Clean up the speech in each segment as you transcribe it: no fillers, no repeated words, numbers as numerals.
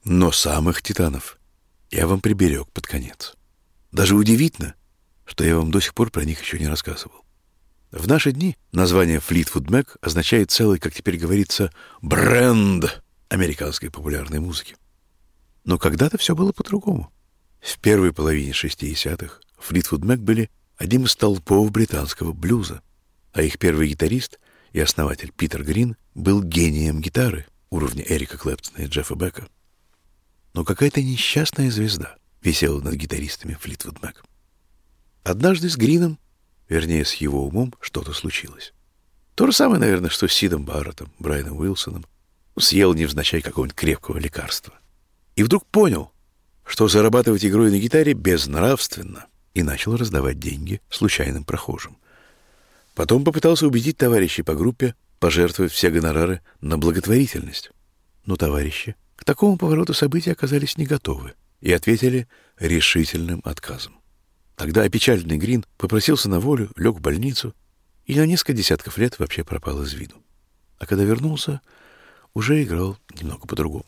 Но самых титанов я вам приберег под конец. Даже удивительно, что я вам до сих пор про них еще не рассказывал. В наши дни название Fleetwood Mac означает целый, как теперь говорится, бренд американской популярной музыки. Но когда-то все было по-другому. В первой половине 60-х Fleetwood Mac были одним из столпов британского блюза, а их первый гитарист и основатель Питер Грин был гением гитары уровня Эрика Клэптона и Джеффа Бека. Но какая-то несчастная звезда висела над гитаристами Fleetwood Mac. Однажды с Грином, вернее, с его умом, что-то случилось. То же самое, наверное, что с Сидом Барреттом, Брайаном Уилсоном. Съел невзначай какого-нибудь крепкого лекарства. И вдруг понял, что зарабатывать игрой на гитаре безнравственно, и начал раздавать деньги случайным прохожим. Потом попытался убедить товарищей по группе пожертвовать все гонорары на благотворительность. Но товарищи к такому повороту событий оказались не готовы и ответили решительным отказом. Тогда опечаленный Грин попросился на волю, лег в больницу и на несколько десятков лет вообще пропал из виду. А когда вернулся, уже играл немного по-другому.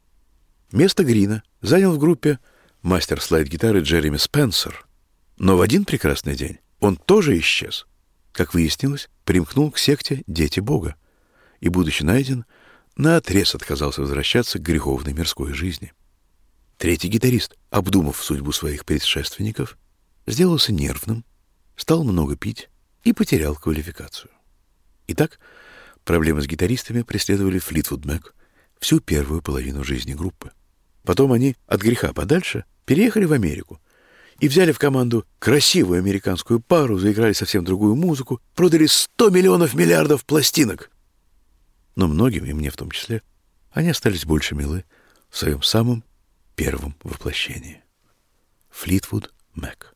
Место Грина занял в группе мастер слайд-гитары Джереми Спенсер. Но в один прекрасный день он тоже исчез. Как выяснилось, примкнул к секте «Дети Бога» и, будучи найден, наотрез отказался возвращаться к греховной мирской жизни. Третий гитарист, обдумав судьбу своих предшественников, сделался нервным, стал много пить и потерял квалификацию. Итак, проблемы с гитаристами преследовали Fleetwood Mac всю первую половину жизни группы. Потом они от греха подальше переехали в Америку и взяли в команду красивую американскую пару, заиграли совсем другую музыку, продали 100 миллионов миллиардов пластинок. Но многим, и мне в том числе, они остались больше милы в своем самом первом воплощении. Fleetwood Mac.